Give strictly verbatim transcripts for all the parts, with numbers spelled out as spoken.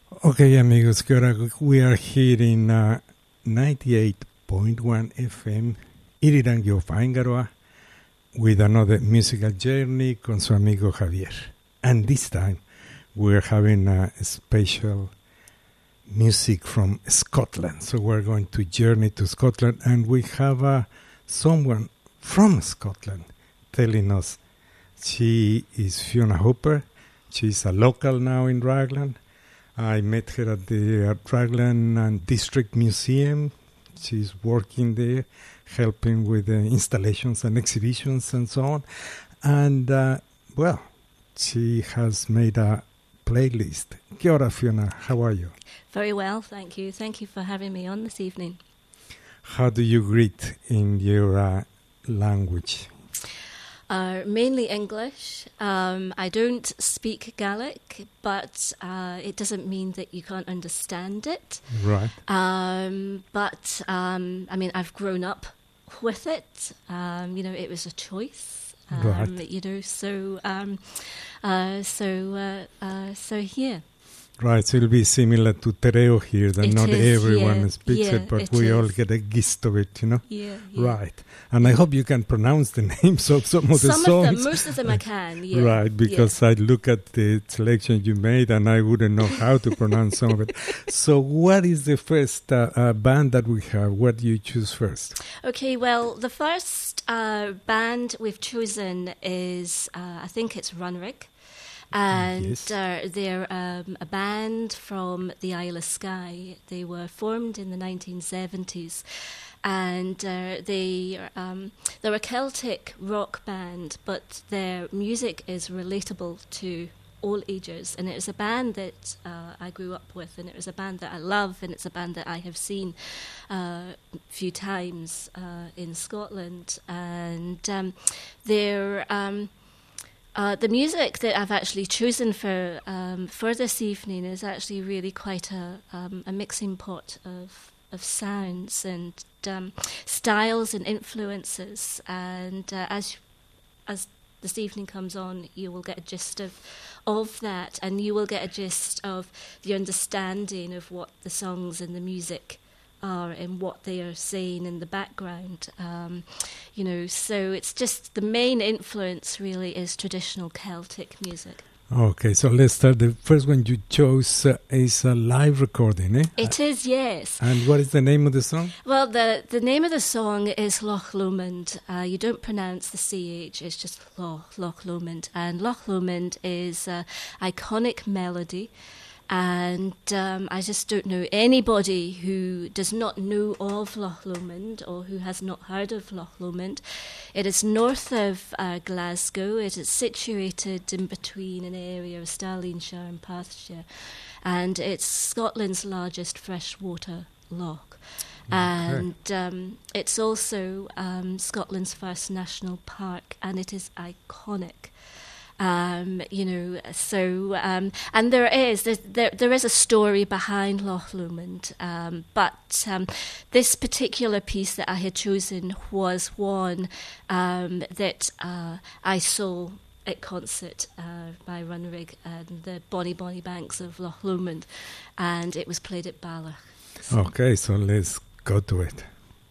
Okay, amigos, que ahora we are here in uh, ninety-eight point one F M, Irirangi Faingaroa, with another musical journey con su amigo Javier. And this time we're having a special music from Scotland. So we're going to journey to Scotland, and we have uh, someone from Scotland telling us she is Fiona Hooper. She's a local now in Raglan. I met her at the uh, Raglan uh, District Museum. She's working there, helping with the installations and exhibitions and so on. And, uh, well, she has made a playlist. Kia ora, Fiona. How are you? Very well, thank you. Thank you for having me on this evening. How do you greet in your uh, language? Uh, mainly English. Um, I don't speak Gaelic, but uh, it doesn't mean that you can't understand it. Right. Um, but, um, I mean, I've grown up with it. Um, you know, it was a choice. Um, right. You know, so, um, uh, so, uh, uh, so here. Right, so it'll be similar to Tereo here, that it not is, everyone yeah, speaks yeah, it, but it we is. all get a gist of it, you know? Yeah, yeah. Right. And I hope you can pronounce the names of some of the some songs. Of them, most of them I can, yeah. Right, because yeah. I look at the selection you made and I wouldn't know how to pronounce some of it. So what is the first uh, uh, band that we have? What do you choose first? Okay, well, the first uh, band we've chosen is, uh, I think it's Runrig. And yes. uh, they're um, a band from the Isle of Skye. They were formed in the nineteen seventies, and uh, they um, they're a Celtic rock band, but their music is relatable to all ages. And it is a band that uh, I grew up with, and it is a band that I love, and it's a band that I have seen uh, a few times uh, in Scotland. And um, they're um, Uh, the music that I've actually chosen for um, for this evening is actually really quite a um, a mixing pot of of sounds and um, styles and influences. And uh, as as this evening comes on, you will get a gist of of that, and you will get a gist of the understanding of what the songs and the music are and what they are saying in the background. Um, you know, so it's just the main influence really is traditional Celtic music. Okay, so let's start. The first one you chose uh, is a live recording, eh? It is, yes. And what is the name of the song? Well, the, the name of the song is Loch Lomond. Uh, you don't pronounce the C H, it's just Loch, Loch Lomond. And Loch Lomond is an iconic melody. And um, I just don't know anybody who does not know of Loch Lomond or who has not heard of Loch Lomond. It is north of uh, Glasgow. It is situated in between an area of Stirlingshire and Perthshire. And it's Scotland's largest freshwater loch. Okay. And um, it's also um, Scotland's first national park, and it is iconic. Um, you know, so um, and there is there there is a story behind Loch Lomond, um, but um, this particular piece that I had chosen was one um, that uh, I saw at concert uh, by Runrig and the Bonnie Bonnie Banks of Loch Lomond, and it was played at Ballach. So. Okay, so let's go to it.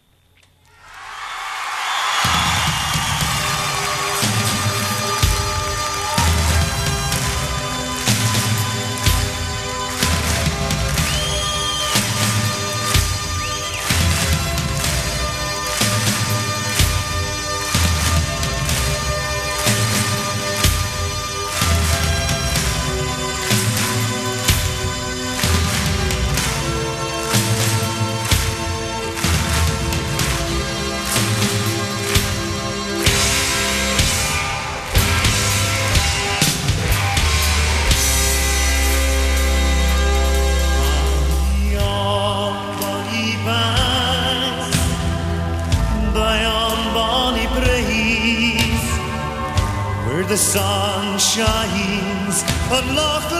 The sun shines on Loch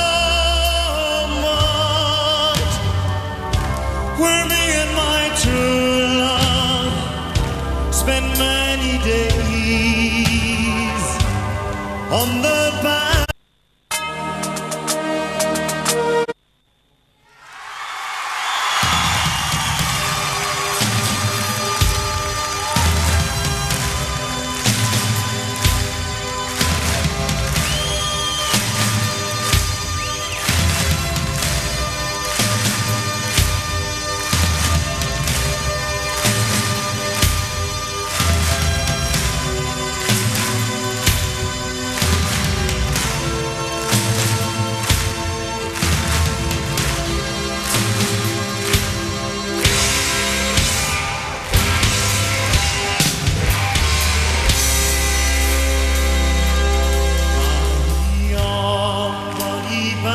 Lomond, where me and my true love spent many days on the bank.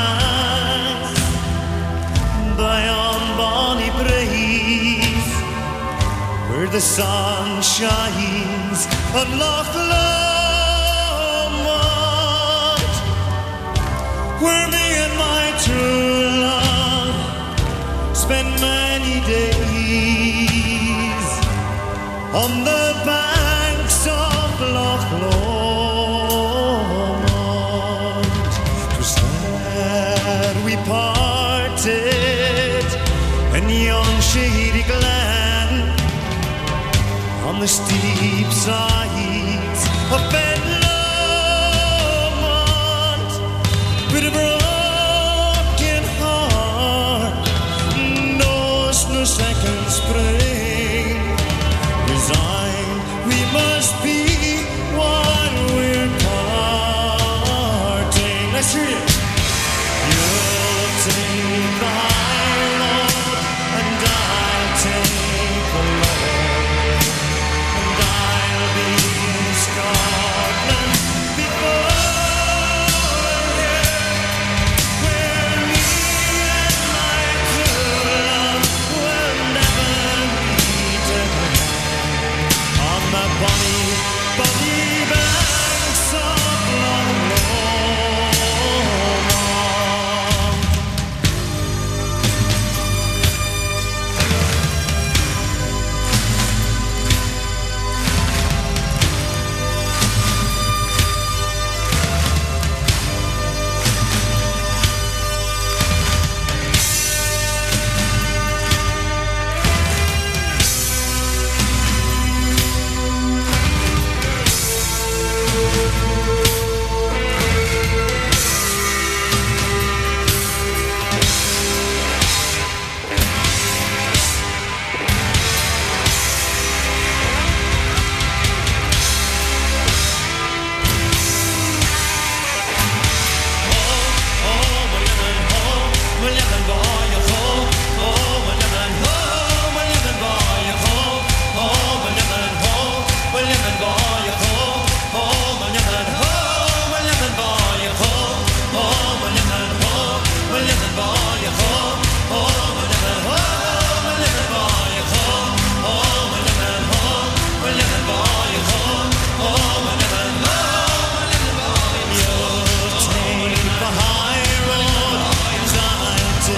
banks by on bonny Braes, where the sun shines on Loch Lomond, where me and my true love spent many days on the banks of Loch Lomond. 'Twas there we parted in yon shady glen, on the steep sides of Ben Lomond, with a broken heart, knows no second spring. Resigned we must be while we're parting. Let's hear it. You'll take the high road, and I'll take the low. I'll be in Scotland before you, where me and my true love will never meet again, on the bonny, bonny banks of Loch Lomond. Take the high road, I'll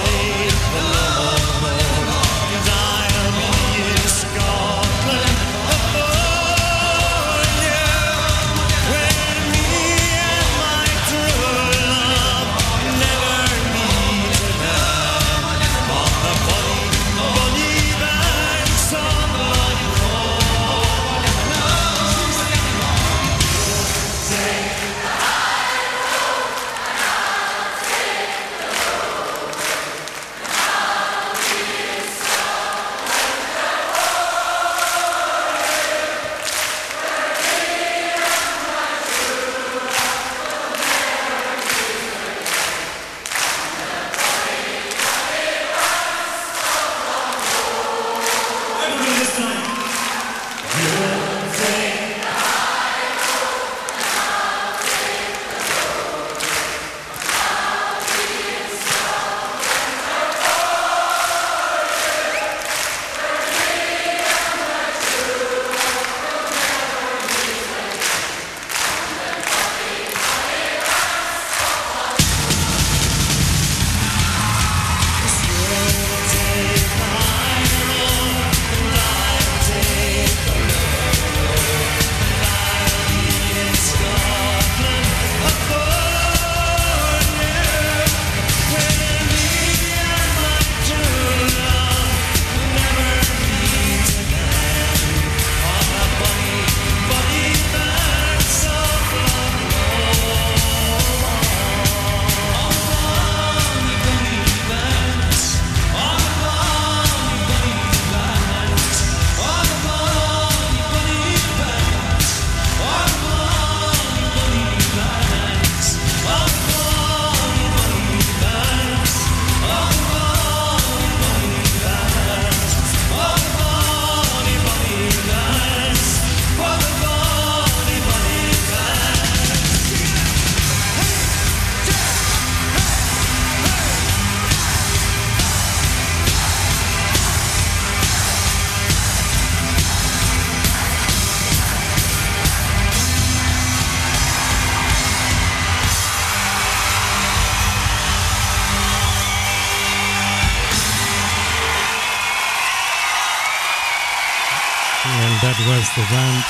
That was the band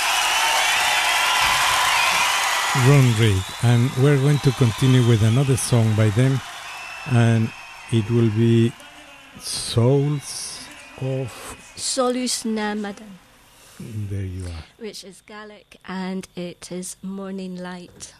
Runrig, and we're going to continue with another song by them, and it will be Souls of Solus Namadan. There you are. Which is Gaelic, and it is Morning Light.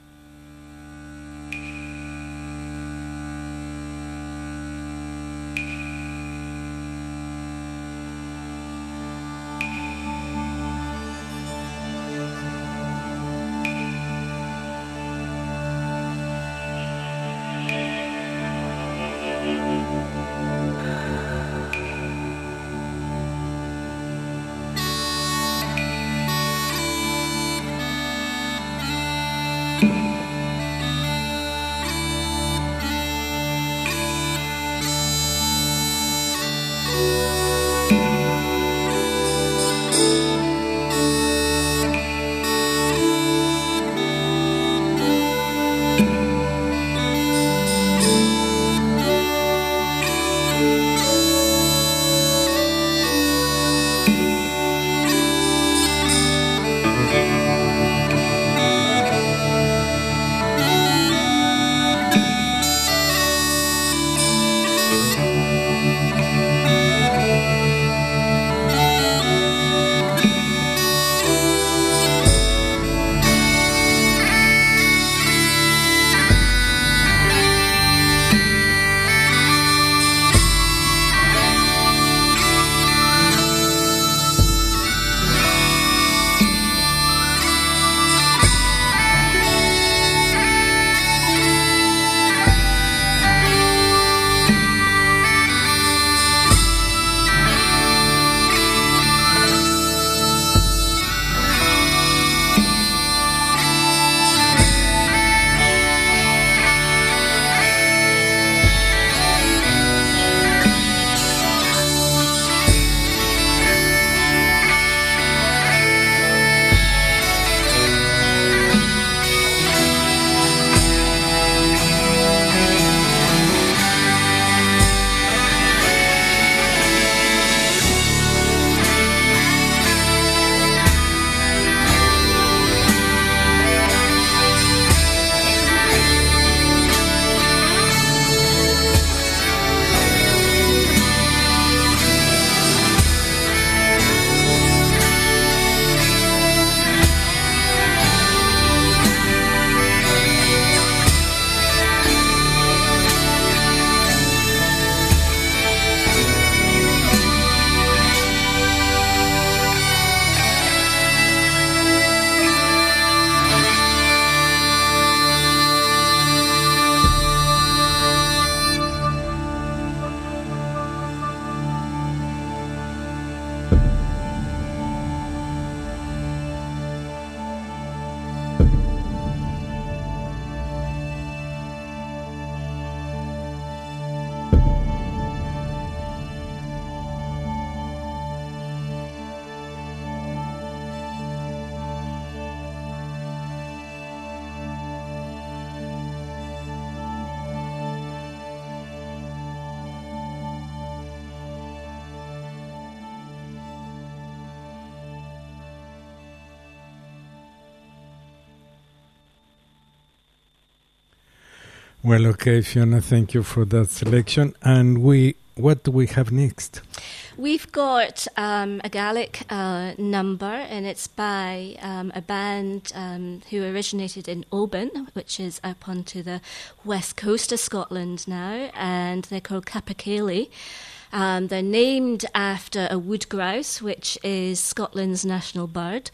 Well, okay, Fiona, thank you for that selection. And we, what do we have next? We've got um, a Gaelic uh, number, and it's by um, a band um, who originated in Oban, which is up onto the west coast of Scotland now, and they're called Capercaillie. Um, they're named after a wood grouse, which is Scotland's national bird.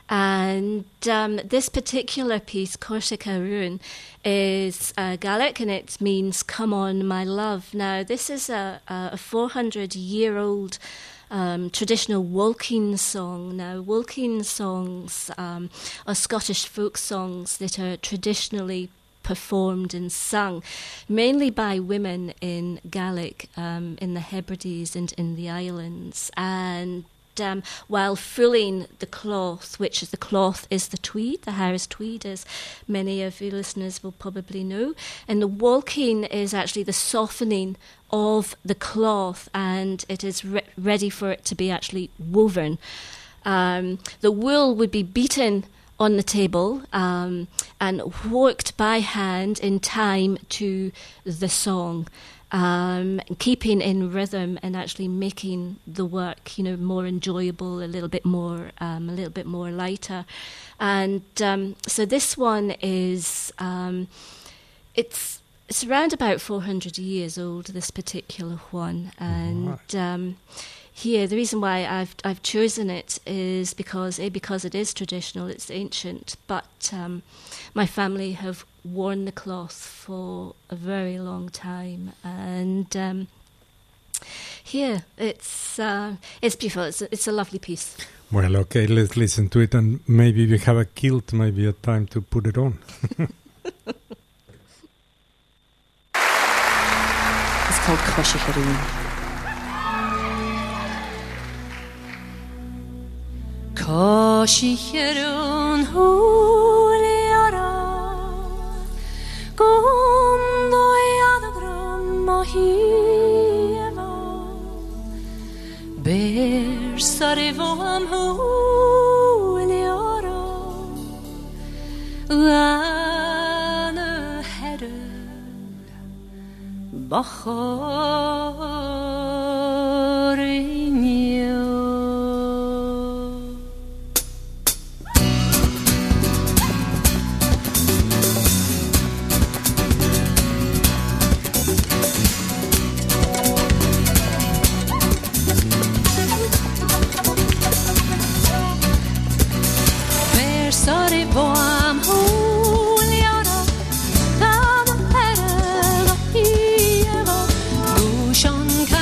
And um, this particular piece, Corsica Ruin, is uh, Gaelic, and it means "Come on, my love." Now, this is a, a four hundred year old um, traditional walking song. Now, walking songs um, are Scottish folk songs that are traditionally performed and sung, mainly by women in Gaelic, um, in the Hebrides and in the islands. And Um, while fulling the cloth, which is the cloth is the tweed, the Harris tweed, as many of your listeners will probably know. And the walking is actually the softening of the cloth, and it is re- ready for it to be actually woven. Um, the wool would be beaten on the table um, and worked by hand in time to the song, um, keeping in rhythm and actually making the work, you know, more enjoyable, a little bit more, um, a little bit more lighter. And um, so this one is, um, it's it's around about four hundred years old, this particular one, and. Right. Um, Here, the reason why I've I've chosen it is because a because it is traditional, it's ancient, but um, my family have worn the cloth for a very long time, and um, here it's uh, it's beautiful. It's a, it's a lovely piece. Well, okay, let's listen to it, and maybe if you have a kilt, maybe a time to put it on. It's called Coshy Haroon. Coshy Haroon Juliara Gondo Yadagram Mahieva Bear Sarivam Juliara Lana Hedden Bacharinyo Sorry, boam Juliana, come and Eva, Lucian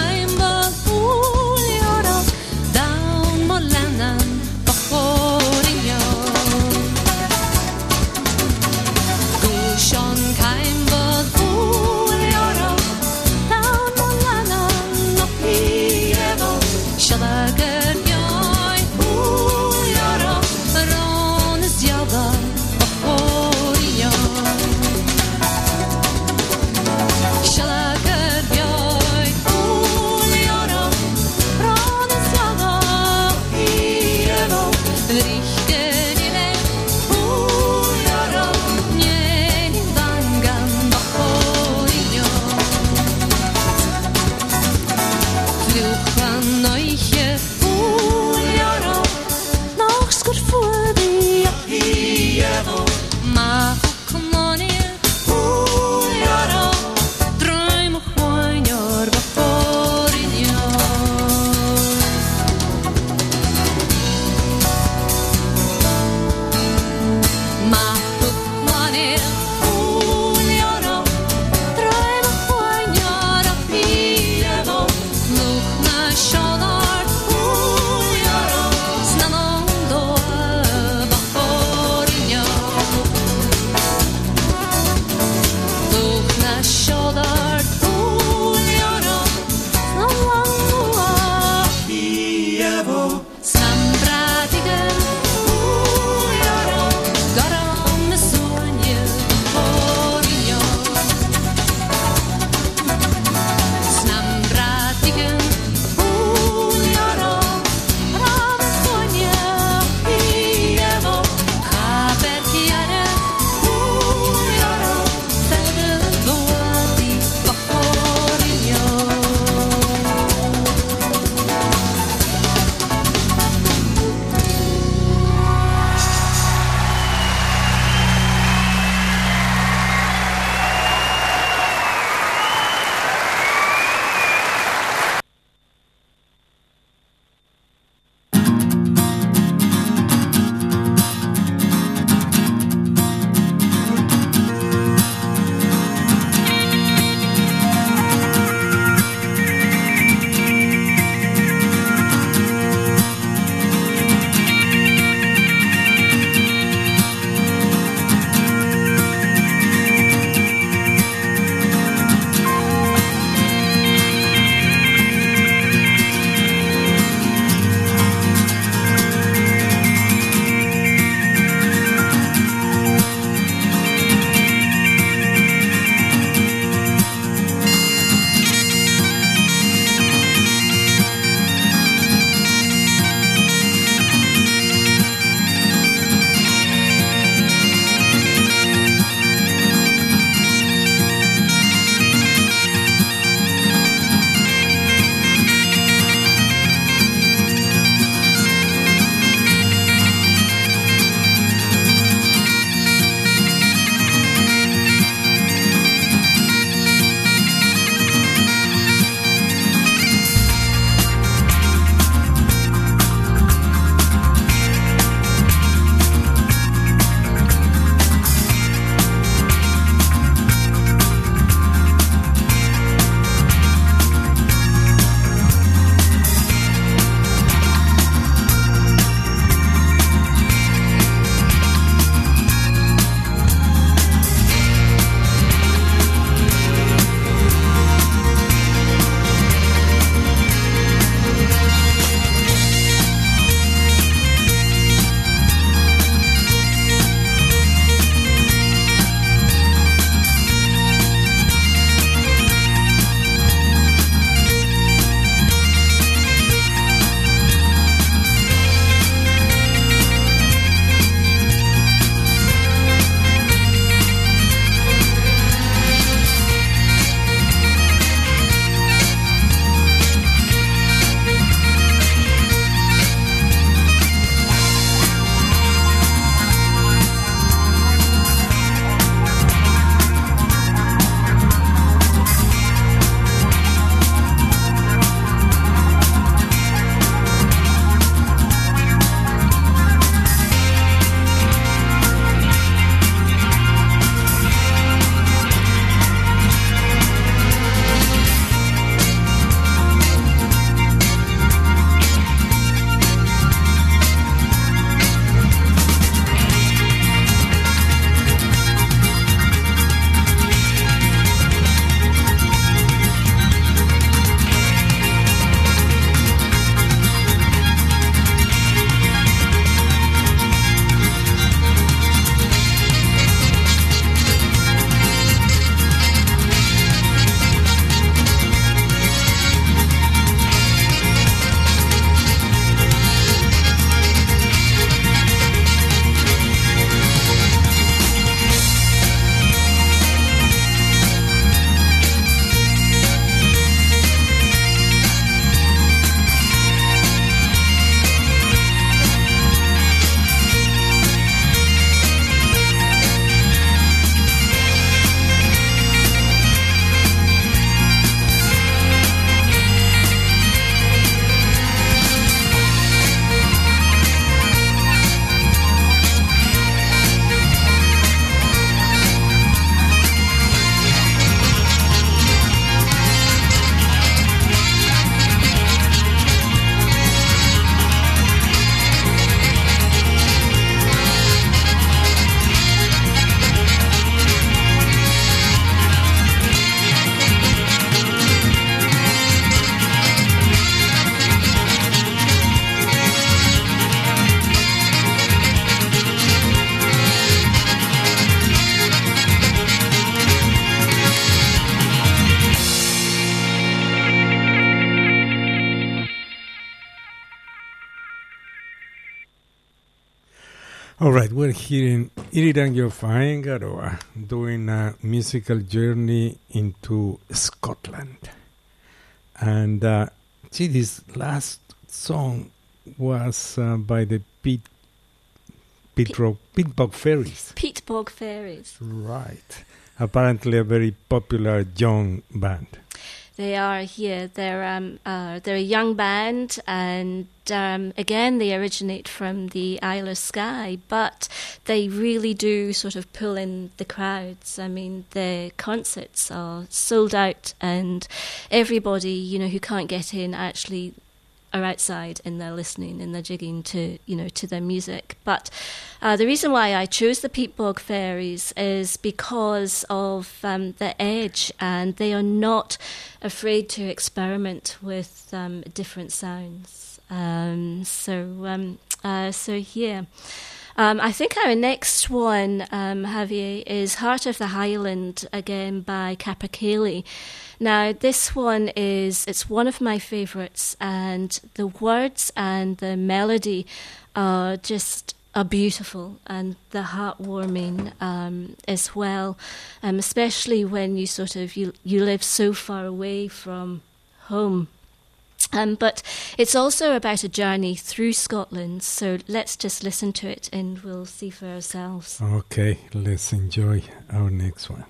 All right, we're hearing Irirangi Whaingaroa doing a musical journey into Scotland. And uh, see, this last song was uh, by the Pete, Pete, Ro- Pete Bog Fairies. Pete Bog Fairies. Right. Apparently a very popular young band. They are here. They're um, uh, they're a young band, and um, again, they originate from the Isle of Skye, but they really do sort of pull in the crowds. I mean, the concerts are sold out, and everybody, you know, who can't get in actually are outside and they're listening and they're jigging to, you know, to their music. But uh, the reason why I chose the Pete Bog Fairies is because of um, the edge, and they are not afraid to experiment with um, different sounds. Um, so, um, uh, so yeah. Um, I think our next one, um, Javier, is Heart of the Highland, again by Capercaillie. Now, this one is, it's one of my favourites, and the words and the melody are just are beautiful, and the heartwarming um, as well, um, especially when you sort of, you, you live so far away from home. Um, but it's also about a journey through Scotland, so let's just listen to it and we'll see for ourselves. Okay, let's enjoy our next one.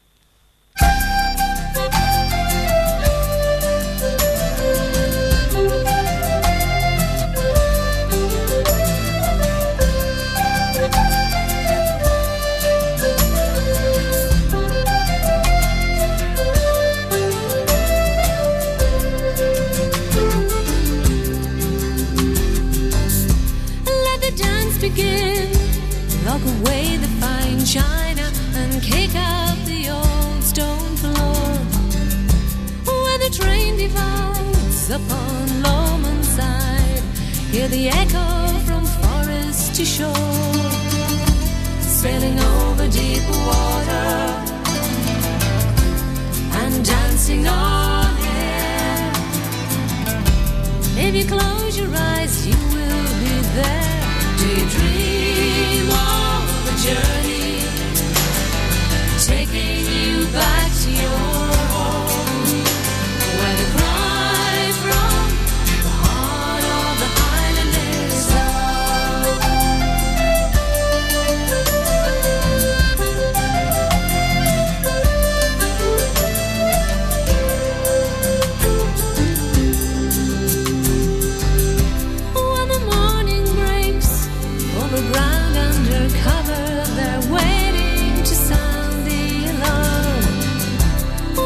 Begin, lock away the fine china and kick out the old stone floor. Where the train divides upon Lomond side, hear the echo from forest to shore, sailing over deep water and dancing on air. If you close your eyes, you will be there. Do you dream of a journey taking you back to your home, where the cry from the heart of the Highland is when the morning breaks over ground under cover, they're waiting to sound the alarm.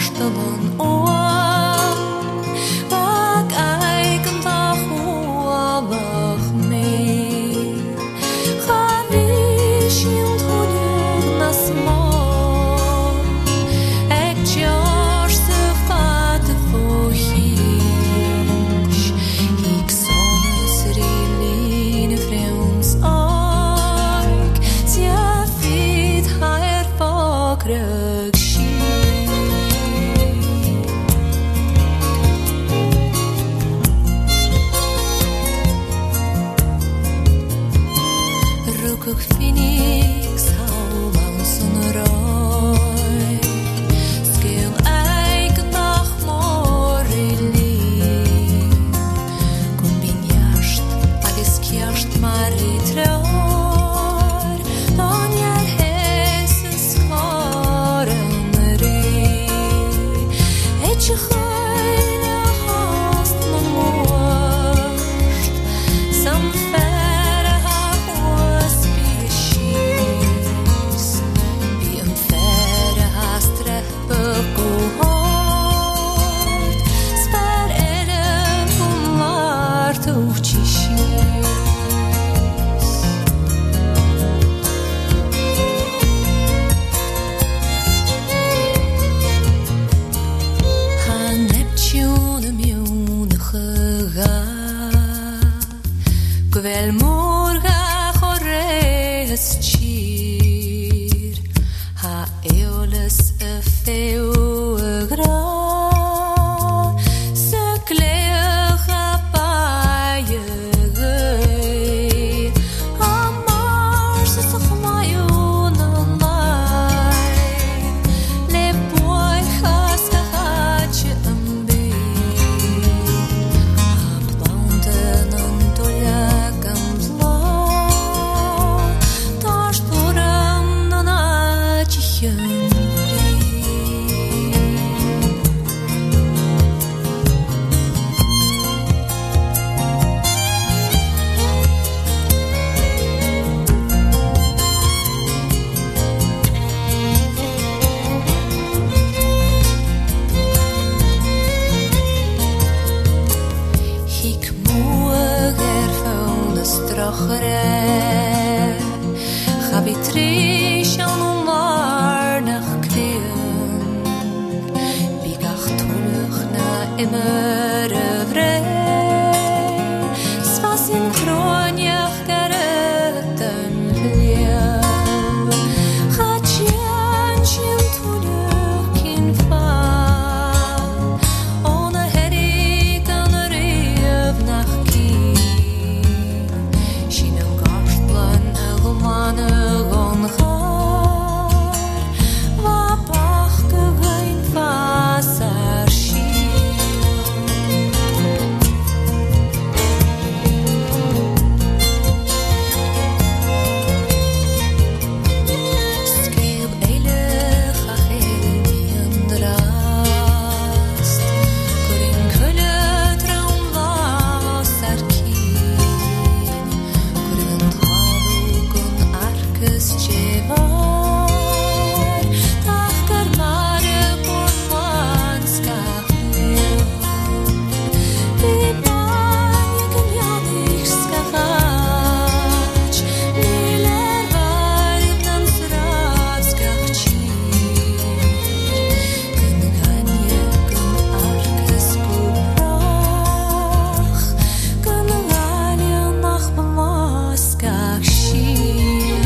Ashtalon oan Bak eigen dag oalach mee Chavish in thuliog na smol Ek tjars se fate fochish Ik sonnes rilline freuns oik Tja fit haer fagrug Rukuk Phoenix haulan sun roi Skil eigen dag morili Kun bin jasht agis kjasht mari trör Dan jeg heses karen ri Etje chayla hast man morst Sam fære ha hos bishis Bi en fære ha streppe go hård Spær ere hun var tuchishis Han Neptune mjone chega Gvel morga chores chir Ha eoles y feu y gra Se gleach a bai y gei A mars is ach maion yn lai Le boi chas a chatje yn bi A planten yn doleg yn bla Dar sporen yn atjich yn Hik moeg er faunes drachre Chabi trish an om warnach kreen Bigach tullig na immer vre Spas in kronjach gereten lev Chatjen tjil tullig in fa Ona herik an rev nach kin Shinen garsplan elman gon char Va bach gegein fasar Skrev eilig ach elbien drast Kurin kulle traum vasar kin Kurin talugun arkes tjevar Tachkar mare por manskach lev Vi banjken jadig skachach Liler varden sravskach chir Kun ganje kun arkes bubrach Kun valja nach bemaskach shir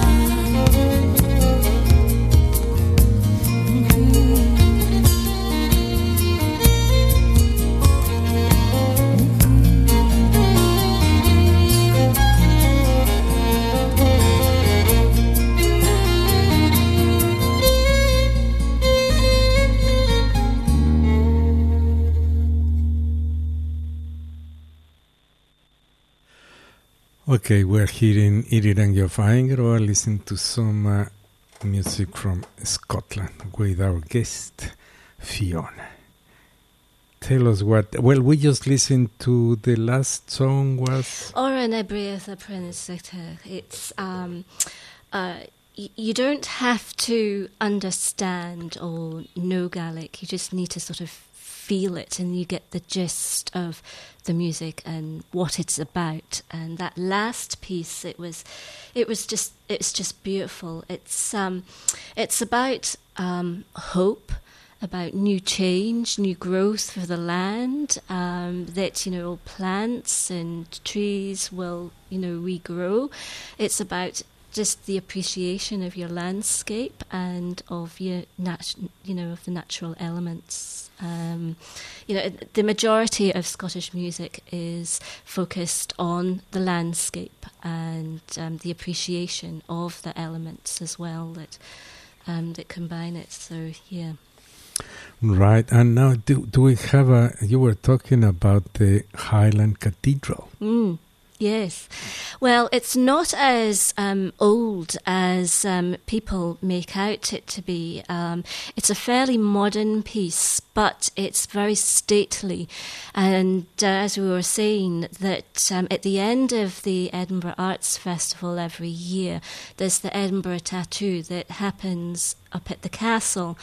Okay, we're here in Irirangi Faingaroa, listening to some uh, music from Scotland with our guest, Fiona. Tell us what... Well, we just listened to the last song was... Oren Ebriath Apprentice. It's um, uh, y- you don't have to understand or know Gaelic. You just need to sort of feel it, and you get the gist of the music and what it's about. And that last piece, it was, it was just, it's just beautiful. It's um, it's about um, hope, about new change, new growth for the land. Um, that you know, plants and trees will you know regrow. It's about just the appreciation of your landscape and of your nat- you know of the natural elements. Um, you know, the majority of Scottish music is focused on the landscape and um, the appreciation of the elements as well that um, that combine it. So yeah. Right, and now do do we have a? You were talking about the Highland Cathedral. Mm. Yes. Well, it's not as um, old as um, people make out it to be. Um, it's a fairly modern piece, but it's very stately. And uh, as we were saying, that um, at the end of the Edinburgh Arts Festival every year, there's the Edinburgh Tattoo that happens up at the castle.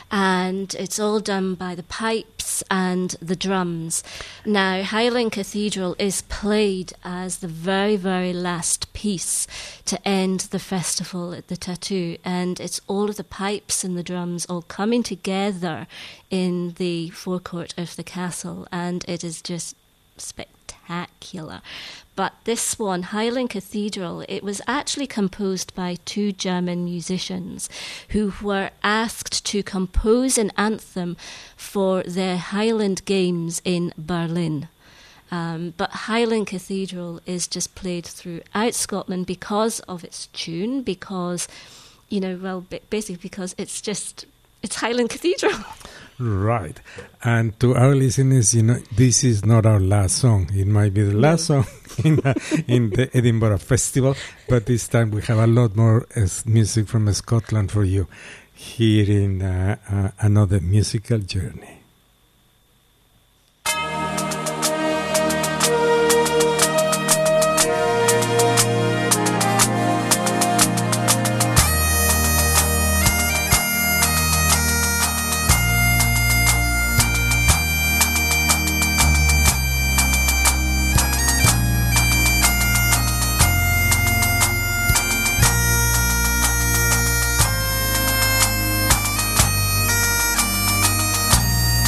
And it's all done by the pipes and the drums. Now, Highland Cathedral is played as the very, very last piece to end the festival at the Tattoo, and it's all of the pipes and the drums all coming together in the forecourt of the castle, and it is just spectacular. But this one, Highland Cathedral, it was actually composed by two German musicians who were asked to compose an anthem for the Highland Games in Berlin. Um, but Highland Cathedral is just played throughout Scotland because of its tune, because, you know, well, basically because it's just, it's Highland Cathedral. Right. And to our listeners, you know, this is not our last song. It might be the last song in, uh, in the Edinburgh Festival, but this time we have a lot more uh, music from Scotland for you here in uh, uh, another musical journey. Thank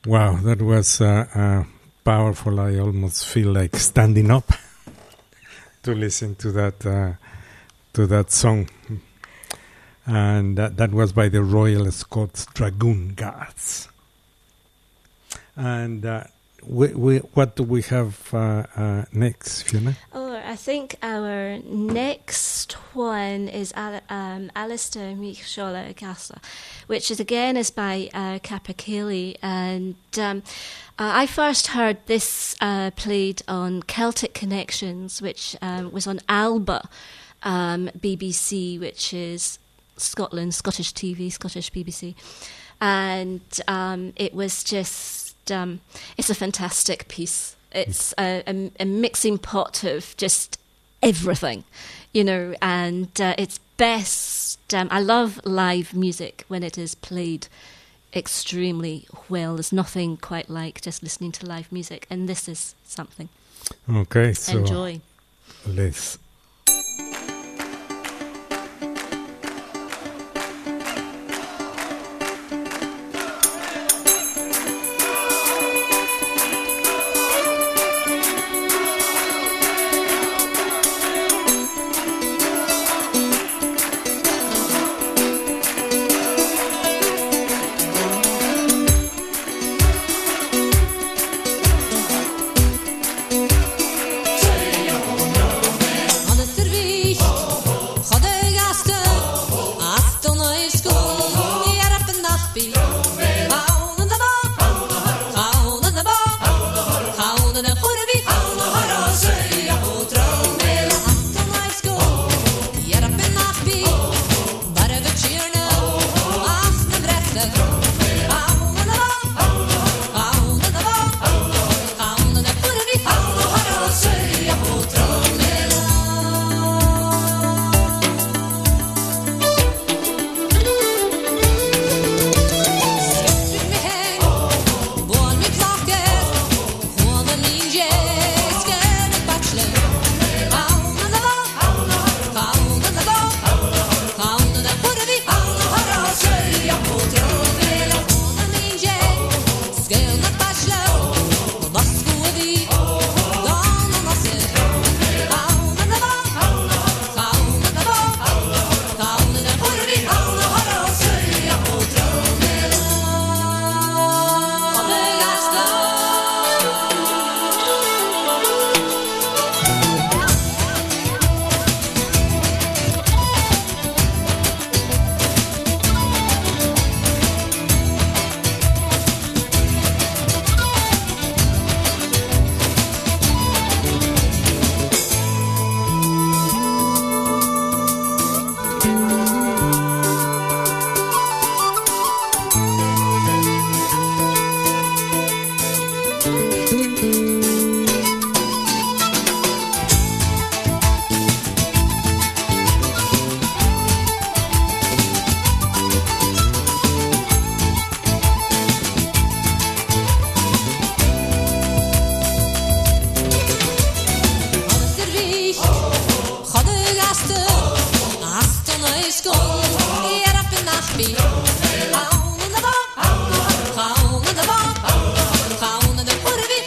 Wow, that was uh, uh, powerful. I almost feel like standing up to listen to that uh, to that song. And that, that was by the Royal Scots Dragoon Guards. And uh, we, we, what do we have uh, uh, next, Fiona? Oh, I think our next one is Al- um, Alistair Michola Casa, which is again is by uh, Capercaillie. And um, uh, I first heard this uh, played on Celtic Connections, which um, was on Alba um, B B C, which is Scotland, Scottish T V, Scottish B B C. And um, it was just, um, it's a fantastic piece. It's a, a, a mixing pot of just everything, you know, and uh, it's best. Um, I love live music when it is played extremely well. There's nothing quite like just listening to live music, and this is something. Okay, so enjoy. Let's. How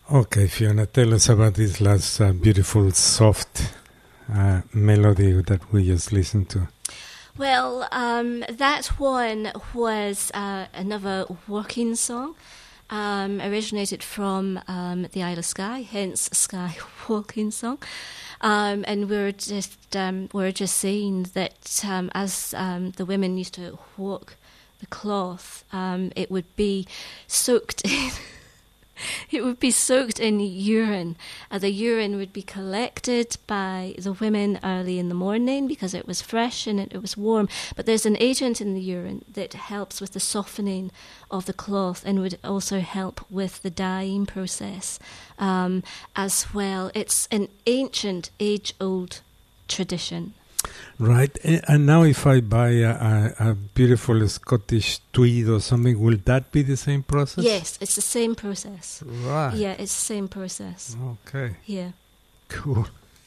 Okay, Fiona, tell us about this last uh, beautiful, soft uh, melody that we just listened to. Well, um, that one was uh, another working song. Um, originated from um, the Isle of Skye, hence Skye Walking Song, um, and we were just um, we were just saying that um, as um, the women used to walk the cloth, um, it would be soaked in. It would be soaked in urine. Uh, the urine would be collected by the women early in the morning because it was fresh and it, it was warm. But there's an agent in the urine that helps with the softening of the cloth and would also help with the dyeing process um, as well. It's an ancient, age-old tradition. Right, and now if I buy a, a, a beautiful Scottish tweed or something, will that be the same process? Yes, it's the same process. Right. Yeah, it's the same process. Okay. Yeah. Cool.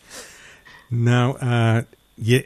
Now, uh, yeah,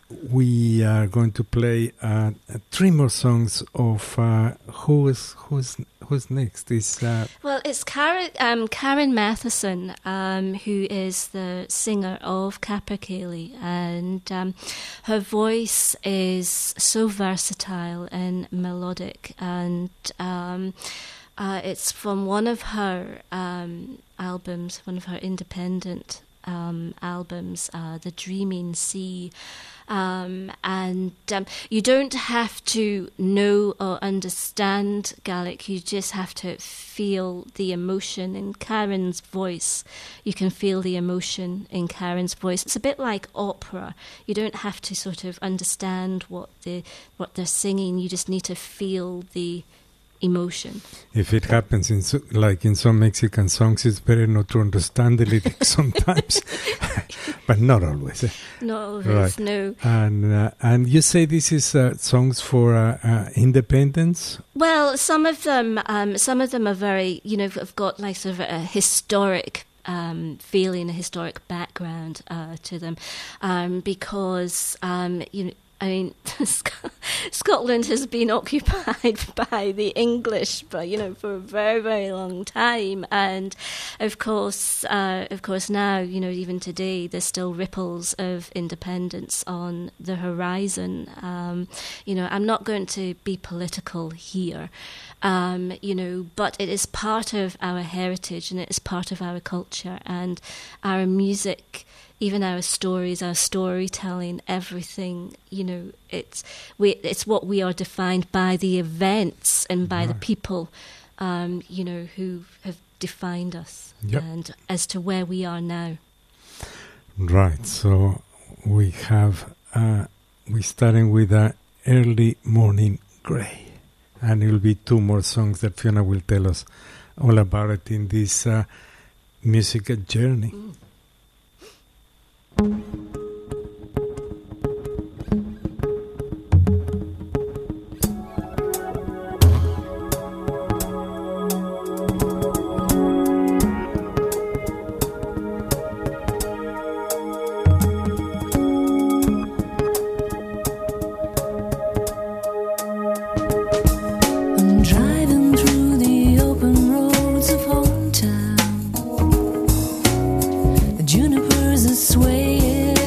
we are going to play uh, three more songs of uh, who is who's who's next? Is uh, well, it's Karen um, Karen Matheson, um, who is the singer of Capercaillie, and um, her voice is so versatile and melodic, and um, uh, it's from one of her um, albums, one of her independent um, albums, uh, The Dreaming Sea. Um, and um, you don't have to know or understand Gaelic, you just have to feel the emotion in Karen's voice. You can feel the emotion in Karen's voice. It's a bit like opera. You don't have to sort of understand what the what they're singing, you just need to feel the emotion. If it happens in so, like in some Mexican songs, it's better not to understand the lyrics sometimes, but not always. Eh? Not always, right. No. And uh, and you say this is uh, songs for uh, uh, independence? Well, some of them, um, some of them are very, you know, have got like sort of a historic um, feeling, a historic background uh, to them, um, because um, you know. I mean, Scotland has been occupied by the English, but you know, for a very, very long time, and of course, uh, of course, now you know, even today, there's still ripples of independence on the horizon. Um, you know, I'm not going to be political here, um, you know, but it is part of our heritage and it is part of our culture and our music. Even our stories, our storytelling, everything, you know, it's we, it's what we are defined by the events and by right. the people, um, you know, who have defined us yep. and as to where we are now. Right. So we have uh, we starting with uh, Early Morning Grey, and it will be two more songs that Fiona will tell us all about it in this uh, musical journey. Mm. I'm driving through the open roads of hometown. The junipers are swaying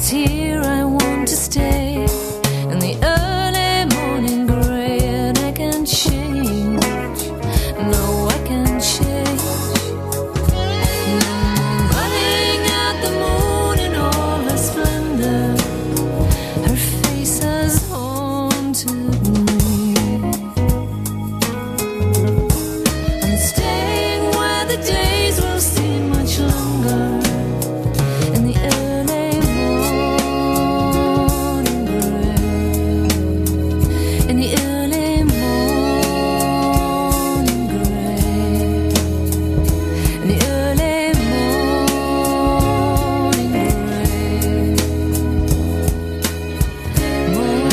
It's here I want to stay in the early morning gray, and I can change. No, I can change. No more running at the moon in all her splendor. Her face has haunted me. I'm staying where the days will seem much longer. In the early morning gray, in the early morning gray, in the early morning gray, morning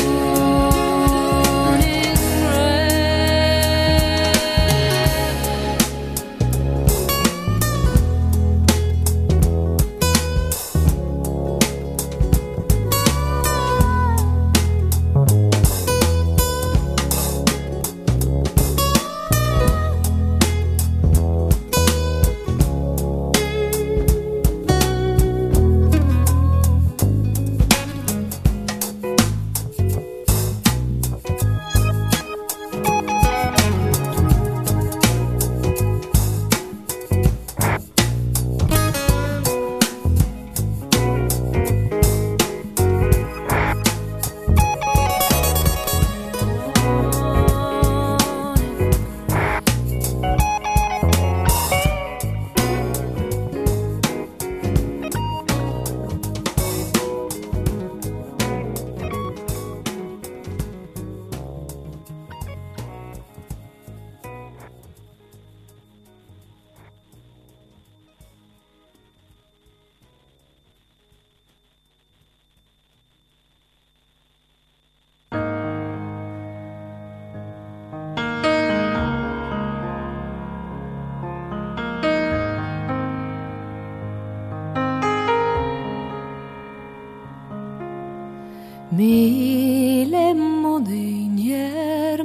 Mille modinier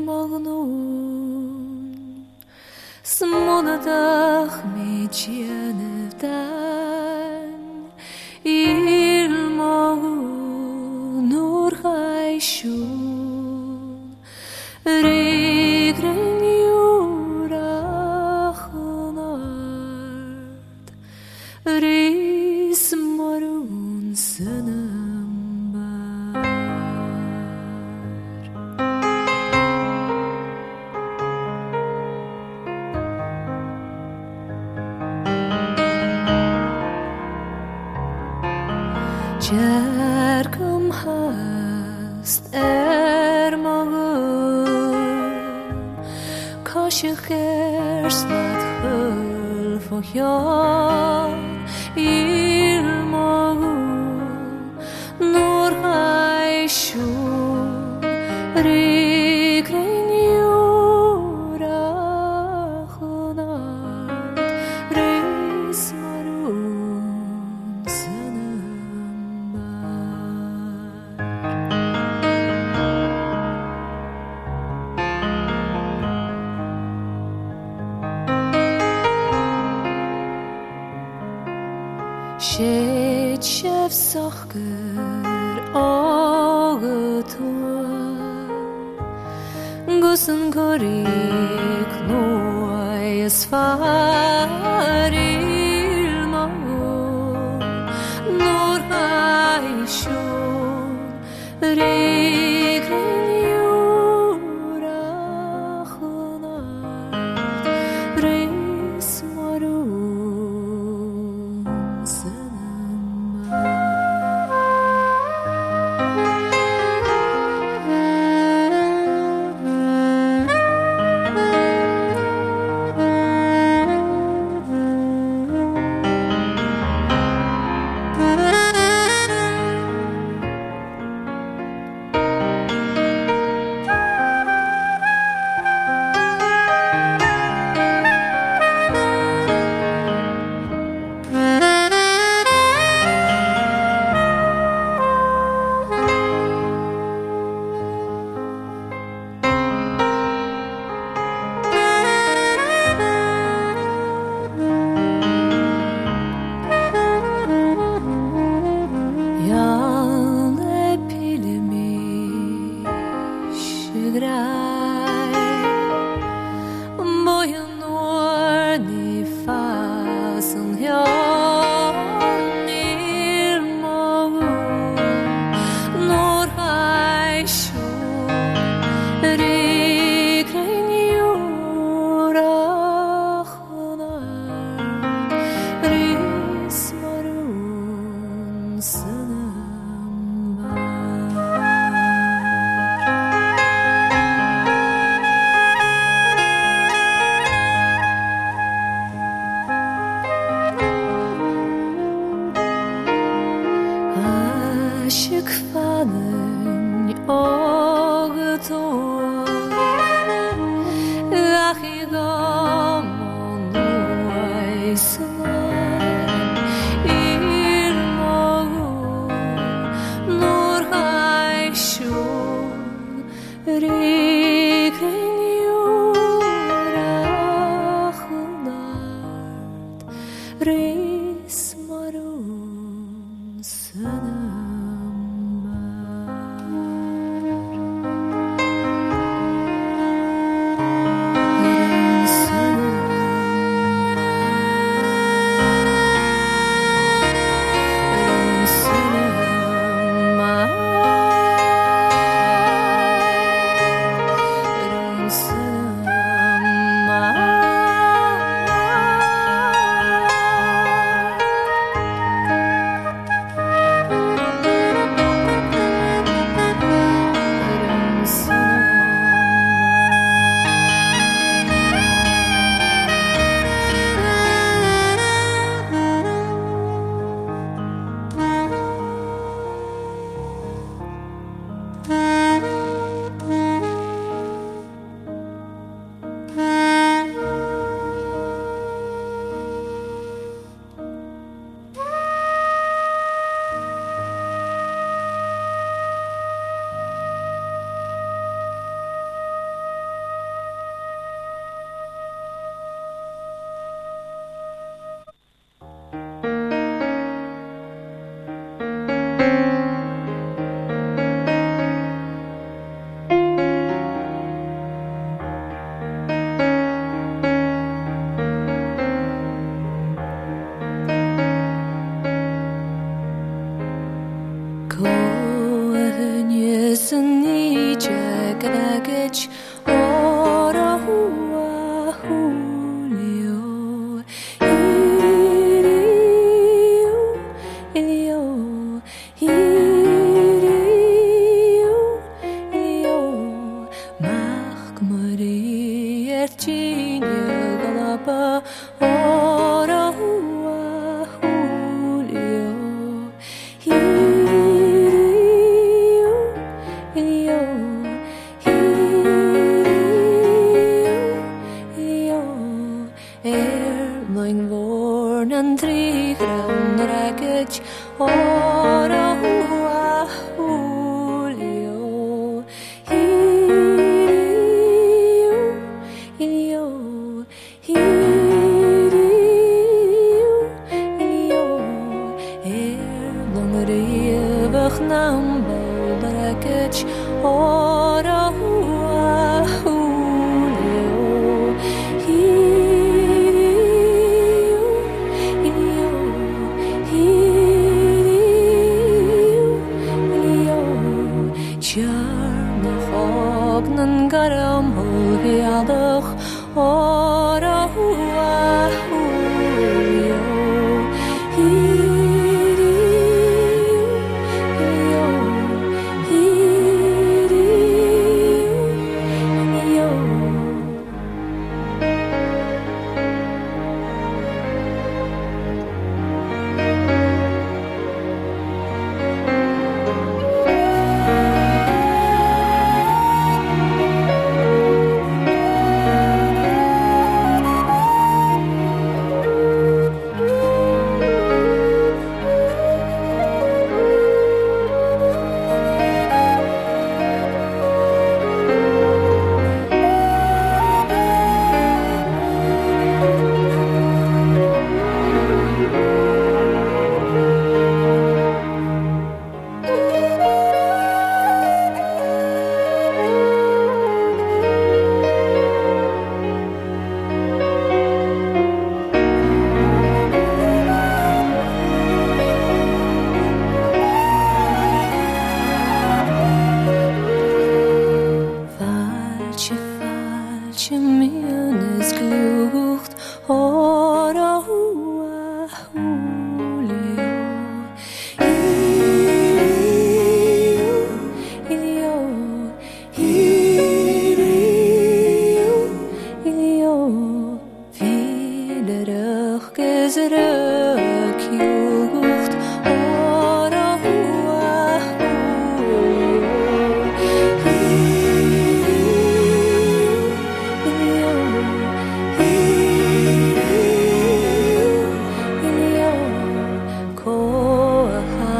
magnon Smonadach mi cienevdan Il mogu nur haishun Rigren jurachonard Ris morun senambar Cercam hast er mogun Kashich ers lat hulf och jag Il mogun Nor haishun Rigren jurachonard Ris marun senambar Shet chef socher ogetua Gussen korik noi es faril magun Nur haishun Rigren jurachonard Ris marun senambar Ashikfanen ogtor Achigam Oisman Irmogu Nur Haishu Riken Yurachnart Ris Marum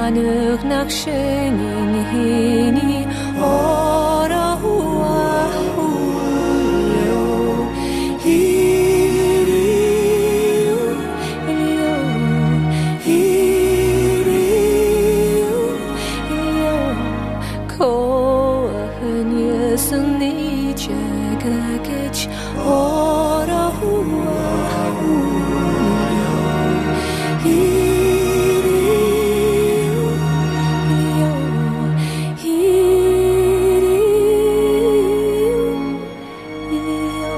Hanuk nach Schöning hini ora hua huyo hiriu ilio hiriu ilio ko hanya suni jagakich ora hua huyo hiriu ilio hiriu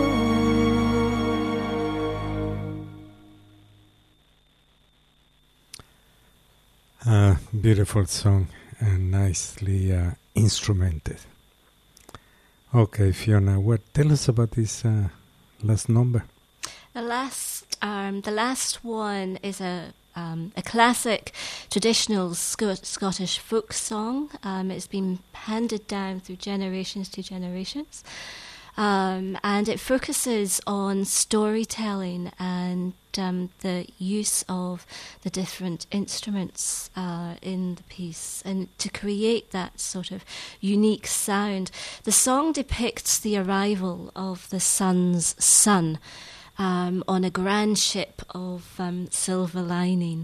A beautiful song and nicely uh, instrumented. Okay, Fiona, what tell us about this uh, last number? The last, um, the last one is a um, a classic, traditional Sc- Scottish folk song. Um, it's been handed down through generations to generations, um, and it focuses on storytelling and um, the use of the different instruments uh, in the piece, and to create that sort of unique sound. The song depicts the arrival of the sun's son um, on a grand ship of um, silver lining,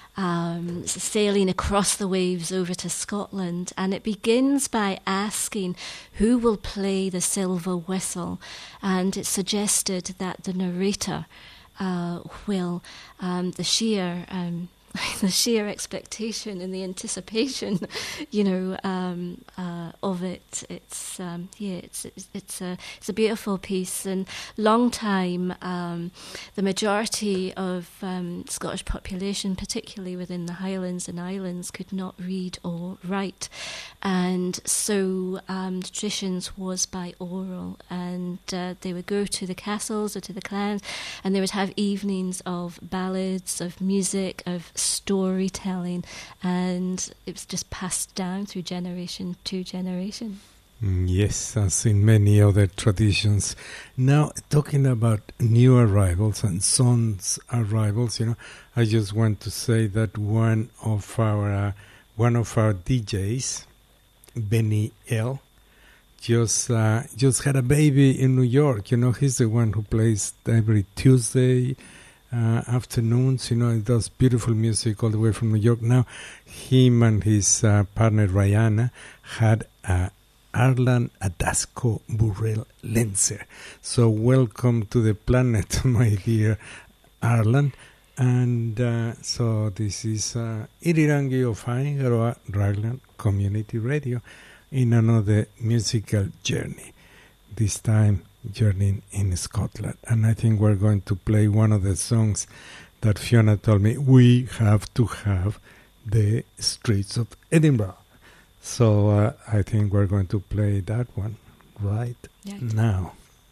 um, sailing across the waves over to Scotland, and it begins by asking who will play the silver whistle, and it's suggested that the narrator uh, will, um, the sheer um, the sheer expectation and the anticipation, you know, um, uh, of it. It's um, yeah, it's, it's it's a it's a beautiful piece. And long time, um, the majority of um, Scottish population, particularly within the Highlands and Islands, could not read or write, and so um, the traditions was by oral, and uh, they would go to the castles or to the clans, and they would have evenings of ballads, of music, of storytelling, and it was just passed down through generation to generation. Mm, Yes, as in many other traditions. Now, talking about new arrivals and sons arrivals, you know, I just want to say that one of our uh, one of our D Js, Benny L, just uh, just had a baby in New York. You know, he's the one who plays every Tuesday uh, afternoons. You know, he does beautiful music all the way from New York. Now, him and his uh, partner Rihanna had a Arlan Adasco Burrell Lenzer. So welcome to the planet, my dear Arlan. And uh, so this is uh, Irirangi of Aingaroa Raglan Community Radio in another musical journey. This time journeying in Scotland. And I think we're going to play one of the songs that Fiona told me we have to have, the Streets of Edinburgh. So uh, I think we're going to play that one right Right. now.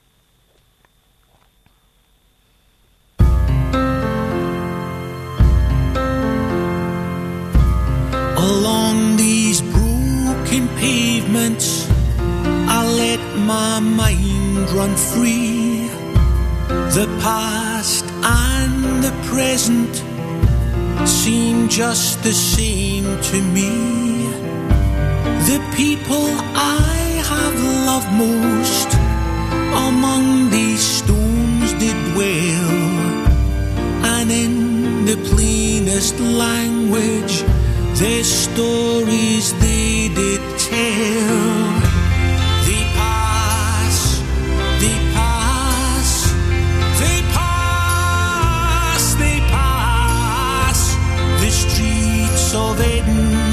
Along these broken pavements, I let my mind run free. The past and the present seem just the same to me. The people I have loved most among these stones did dwell, and in the plainest language their stories they did tell. They pass, they pass, they pass, they pass the streets of Edinburgh.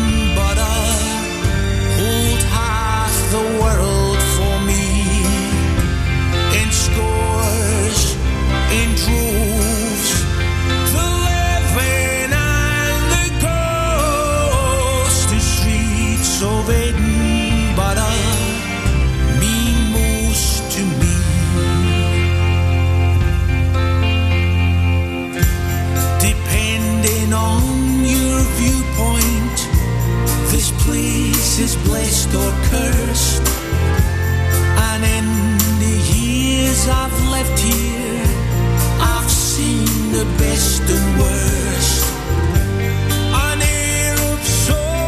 Hold half the world for me, in scores, in droves, the living and the ghosts. The streets of Edinburgh mean most to me. Depending on your viewpoint, this place is blessed or cursed, and in the years I've lived here, I've seen the best and worst. An air of sorrow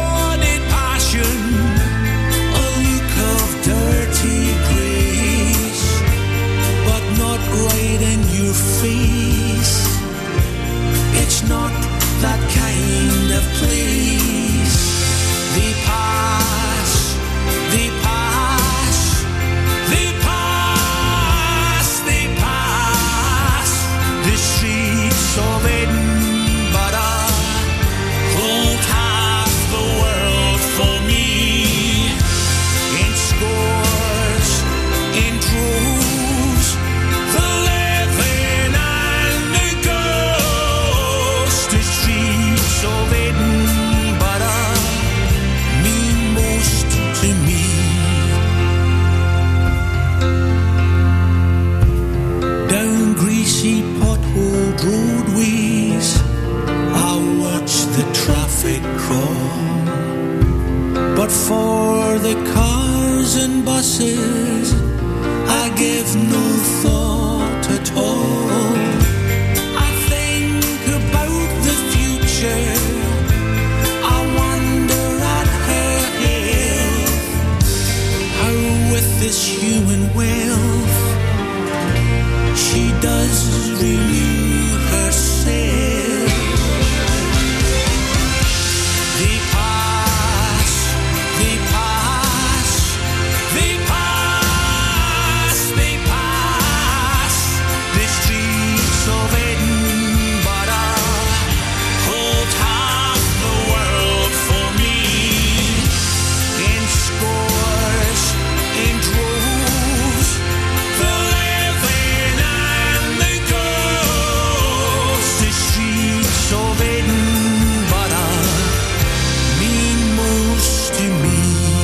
But for the cars and buses, I give no thought at all. I think about the future. I wonder at her health, how with this human wealth she does renew herself. The past, the past, the past, the past, the streets of Edinburgh hold half the world for me. In scores, in droves, the living and the ghosts. The streets of Edinburgh mean most to me.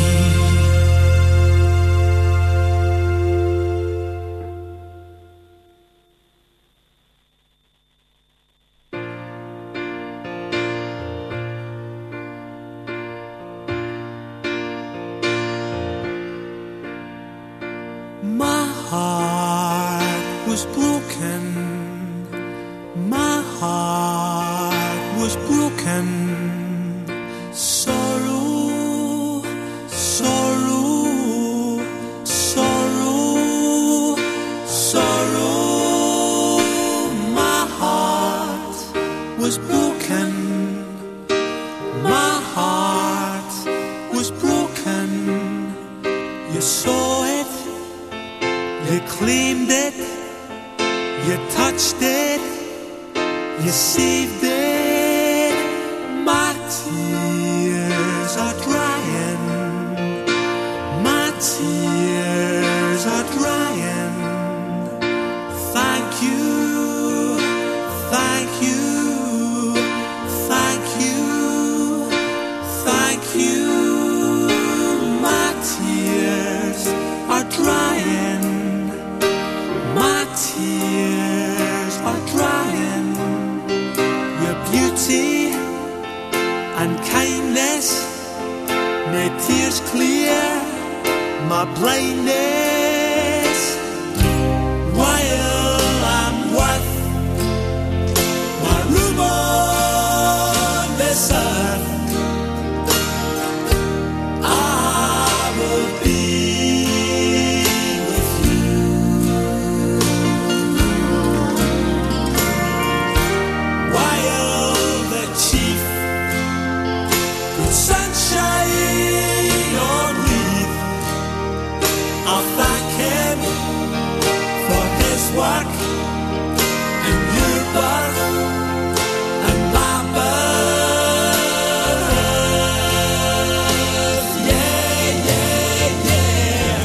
My heart was broken. My heart was broken. Sorrow, sorrow, sorrow, sorrow. My heart was broken. My heart was broken. You saw it, you claimed it, you touched it, you saved it. My tears are drying. My tears are drying. Thank you, thank you, thank you, thank you. My tears are drying. My tears are drying. Your beauty and kindness made tears clear my blindness. While I'm with my room on this earth, I will be with you. While the chief puts sunshine on leaf, I'll thank him for his work in your birth and my birth. Yeah, yeah, yeah.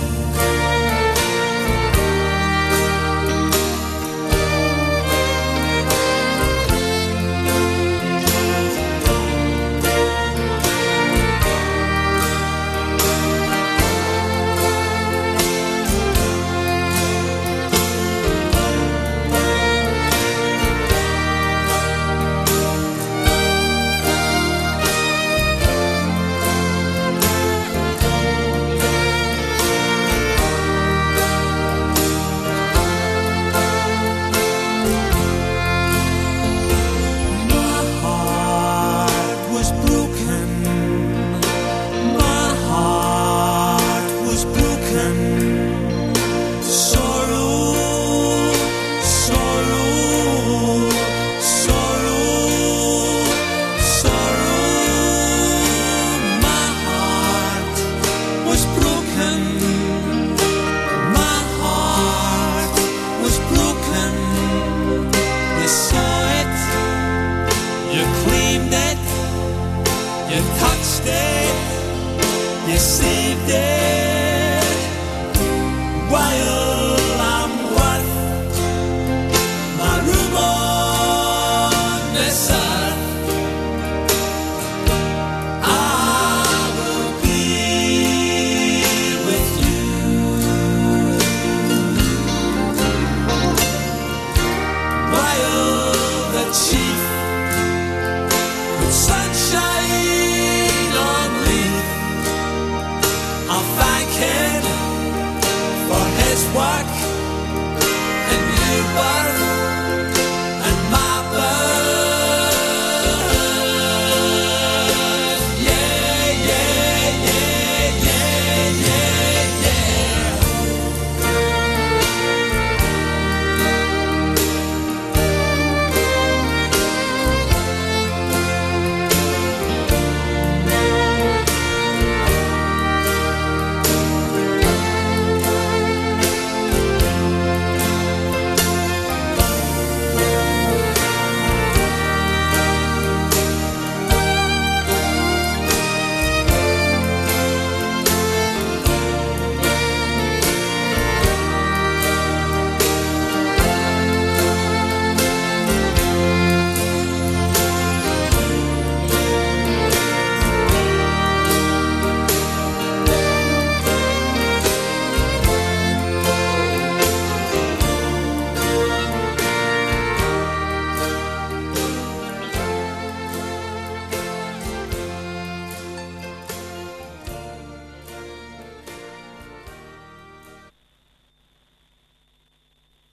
My heart was broken. My heart was broken. Sorrow, sorrow, sorrow, sorrow. My heart was broken. My heart was broken. You saw it, you claimed it, you touched it, you saved it. While I'm with my room on this earth, I will be with you. While the chief puts sunshine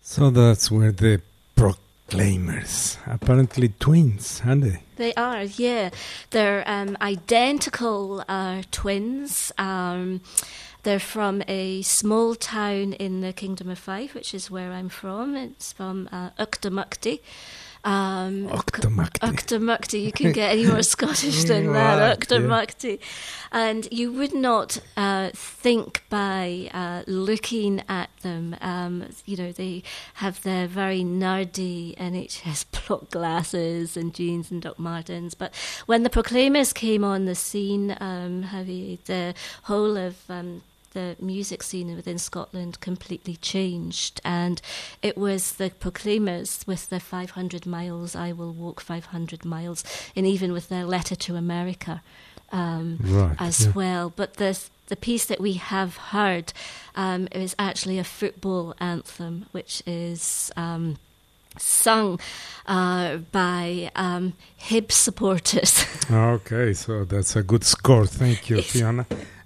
So that's where the Proclaimers, apparently twins, aren't they? They are, yeah. They're um, identical uh, twins. Um, they're from a small town in the Kingdom of Fife, which is where I'm from. It's from uh, Uchtamukty. Um, Uchtamukty. Uchtamukty. You can get any more Scottish than that. Right, Uchtamukty. And you would not uh, think by uh, looking at them, um, you know, they have their very nerdy N H S block glasses and jeans and Doc Martens. But when the Proclaimers came on the scene, um, Javi, the whole of um, the music scene within Scotland completely changed, and it was the Proclaimers with the five hundred miles, I will walk five hundred miles, and even with their letter to America um, right, as yeah. well. But the the piece that we have heard um, is actually a football anthem, which is um, sung uh, by um, Hibs supporters. Okay, so that's a good score. Thank you, Fiona.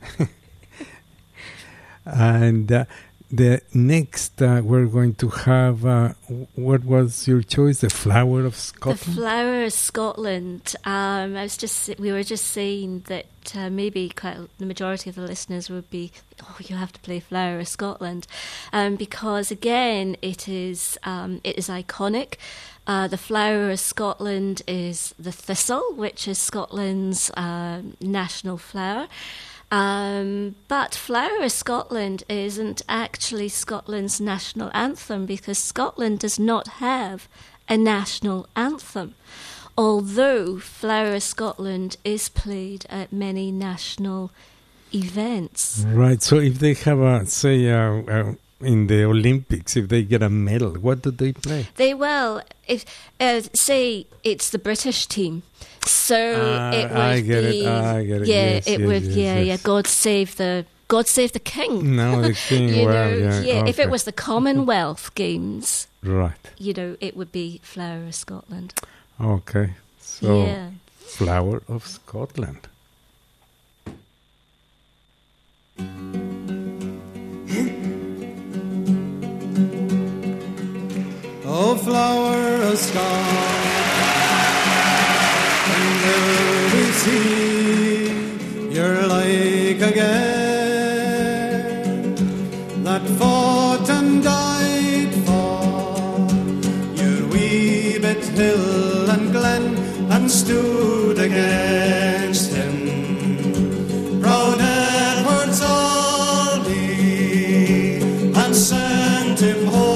And uh, the next, uh, we're going to have, uh, what was your choice? The Flower of Scotland? The Flower of Scotland. Um, I was just, we were just saying that uh, maybe quite the majority of the listeners would be, oh, you have to play Flower of Scotland, um, because again, it is, um, it is iconic. Uh, the flower of Scotland is the thistle, which is Scotland's uh, national flower. Um, but Flower of Scotland isn't actually Scotland's national anthem, because Scotland does not have a national anthem, although Flower of Scotland is played at many national events. Right, so if they have a, say, uh, uh, in the Olympics, if they get a medal, what do they play? They will, if uh, say it's the British team. So Uh, it would I get be, it, I get it, yeah, yes, it yes, would, yes, yeah, yeah. yes. God save the, God save the king. No, the king, you well, know, yeah, yeah. If it okay. was the Commonwealth Games, Right, you know, it would be Flower of Scotland. okay. So, Yeah. Flower of Scotland. Oh, flower of Scotland, will we see your like again, that fought and died for your wee bit hill and glen, and stood against him, proud Edward's Albie, and sent him home.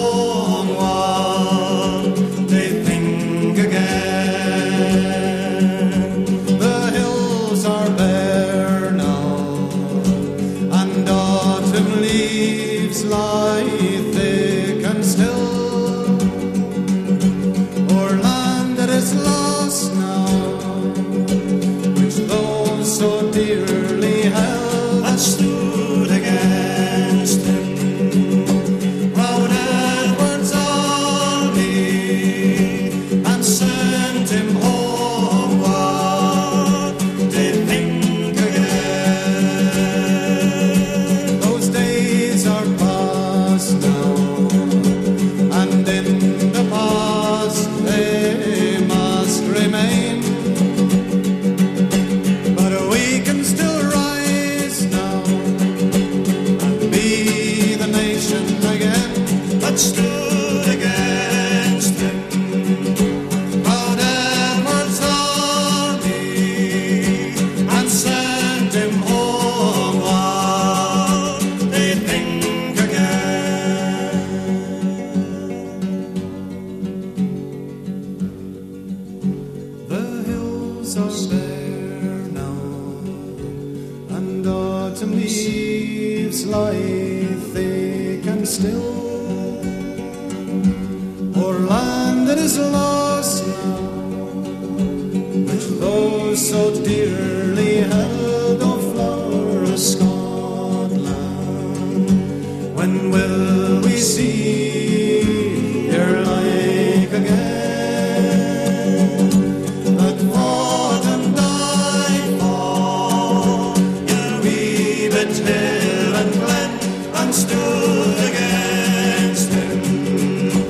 Hill and Glen, and stood against him.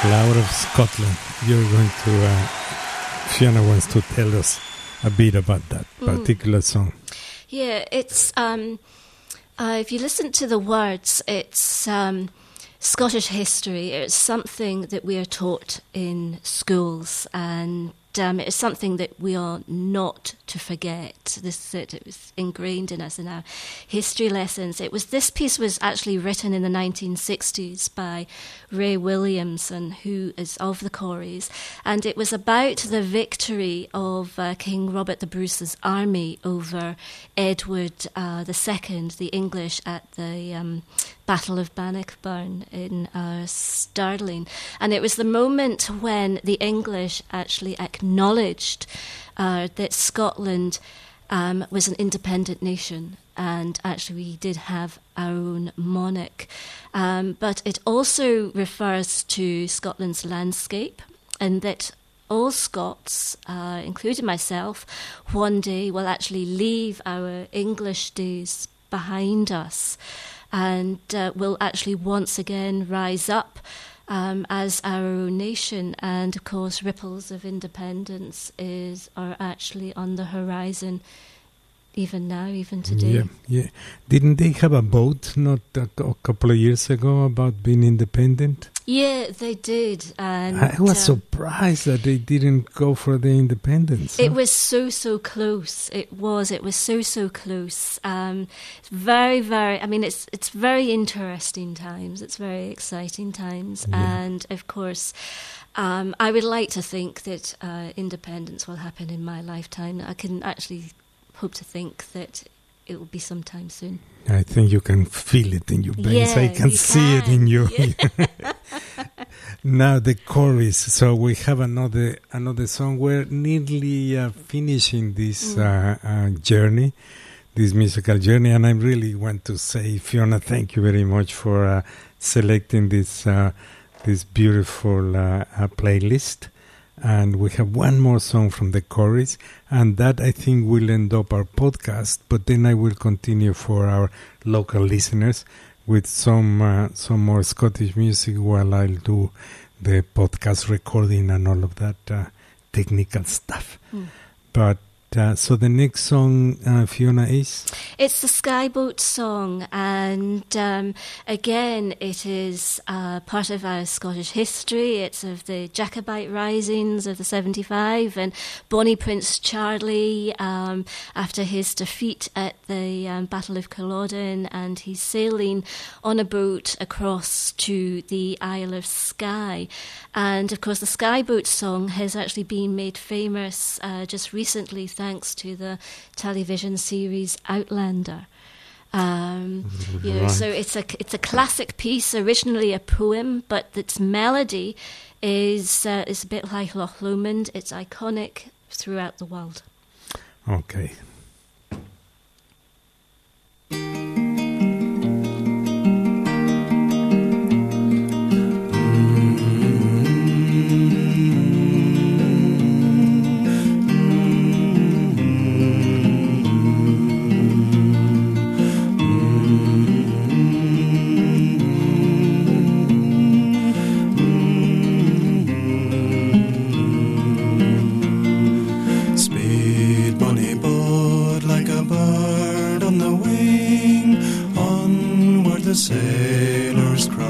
Flower of Scotland. You're going to, uh, Fiona wants to tell us a bit about that mm. particular song. Yeah, it's, um, uh, if you listen to the words, it's um, Scottish history. It's something that we are taught in schools, and um, it's something that we are not to forget. This it, it was ingrained in us in our history lessons. It was this piece was actually written in the nineteen sixties by Ray Williamson, who is of the Corries, and it was about the victory of uh, King Robert the Bruce's army over Edward uh, the Second, the English, at the um, Battle of Bannockburn in uh, Stirling. And it was the moment when the English actually acknowledged uh, that Scotland um, was an independent nation, and actually we did have our own monarch. Um, but it also refers to Scotland's landscape, and that all Scots, uh, including myself, one day will actually leave our English days behind us, and uh, will actually once again rise up um, as our own nation. And of course, ripples of independence is are actually on the horizon, even now, even today. Yeah, yeah. Didn't they have a vote not a, a couple of years ago about being independent? Yeah, they did. And I was um, surprised that they didn't go for the independence. It huh? was so, so close. It was. It was so, so close. Um, very, very, I mean, it's it's very interesting times. It's very exciting times. Yeah. And, of course, um, I would like to think that uh, independence will happen in my lifetime. I can actually hope to think that it will be sometime soon. I think you can feel it in your veins. Yeah, I can you see can. it in you. Yeah. Now the Corries. So we have another another song. We're nearly uh, finishing this mm. uh, uh, journey, this musical journey, and I really want to say, Fiona, thank you very much for uh, selecting this uh, this beautiful uh, uh, playlist. And we have one more song from the Corries, and that I think will end up our podcast. But then I will continue for our local listeners with some uh, some more Scottish music while I'll do the podcast recording and all of that uh, technical stuff. Mm. But uh, so the next song, uh, Fiona, is? It's the Skyboat song, and um, again, it is uh, part of our Scottish history. It's of the Jacobite risings of the seventy-five, and Bonnie Prince Charlie, um, after his defeat at the um, Battle of Culloden, and he's sailing on a boat across to the Isle of Skye. And, of course, the Skyboat song has actually been made famous uh, just recently thanks to the television series Outlander. Um, you know, right. So it's a it's a classic piece, originally a poem, but its melody is uh, is a bit like Loch Lomond. It's iconic throughout the world. Okay. Sailors cry,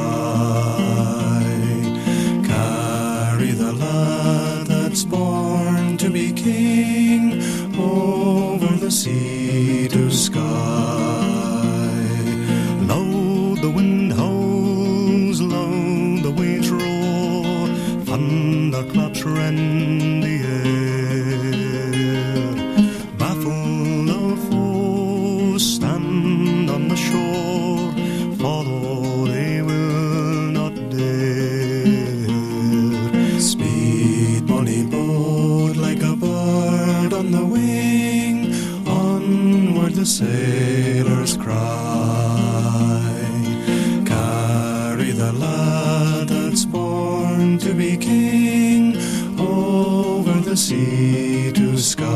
carry the lad that's born to be king over the sea to sky. Loud the wind howls, loud the waves roar, thunderclaps rend the air. Baffled of foes, stand on the shore, although they will not dare. Speed, bonny boat, like a bird on the wing, onward the sailors cry. Carry the lad that's born to be king over the sea to sky.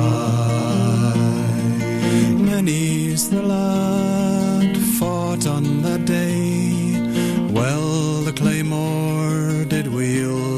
Many's the lad fought on that day, well the claymore did wield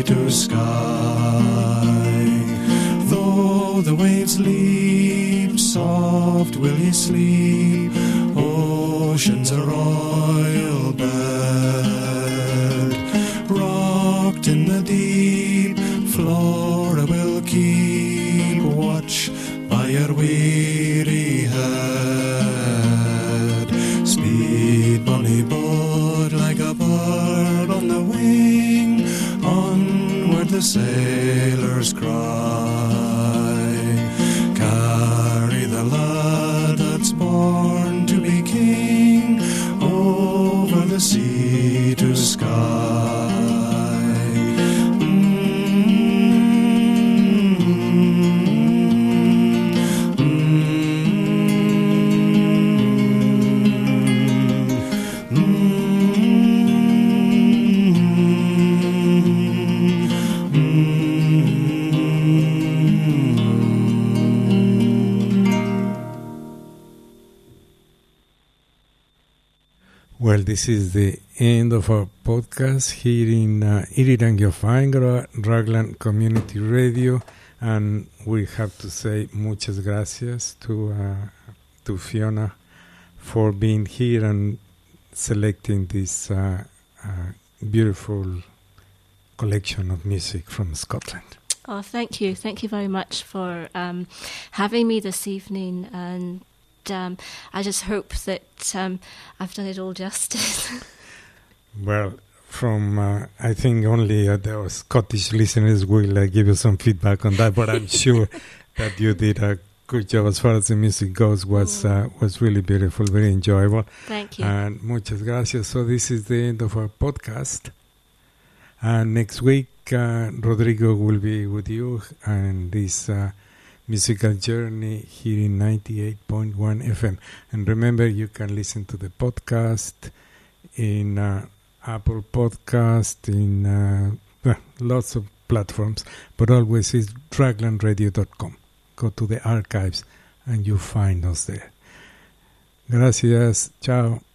to sky. Though the waves leap, soft will ye sleep, ocean's a royal bed. Rocked in the deep, Flora will keep watch by your weary head. Speed, bonny boat, like a bird on the wing, onward the sailors cry. Carry the lad that's born to be king, over the sea to sky. Well, this is the end of our podcast here in uh, Irirangi-Ofaingaroa, Raglan Community Radio, and we have to say muchas gracias to uh, to Fiona for being here and selecting this uh, uh, beautiful collection of music from Scotland. Oh, thank you. Thank you very much for um, having me this evening, and Um, I just hope that um, I've done it all justice. Well, from uh, I think only uh, the Scottish listeners will uh, give you some feedback on that, but I'm sure that you did a good job as far as the music goes. Was uh, was really beautiful, very enjoyable. Thank you. And muchas gracias. So this is the end of our podcast. And next week, uh, Rodrigo will be with you and this uh, musical journey here in ninety-eight point one F M. And remember, you can listen to the podcast in uh, Apple Podcast, in uh, well, lots of platforms, but always is dragland radio dot com. Go to the archives and you find us there. Gracias. Ciao.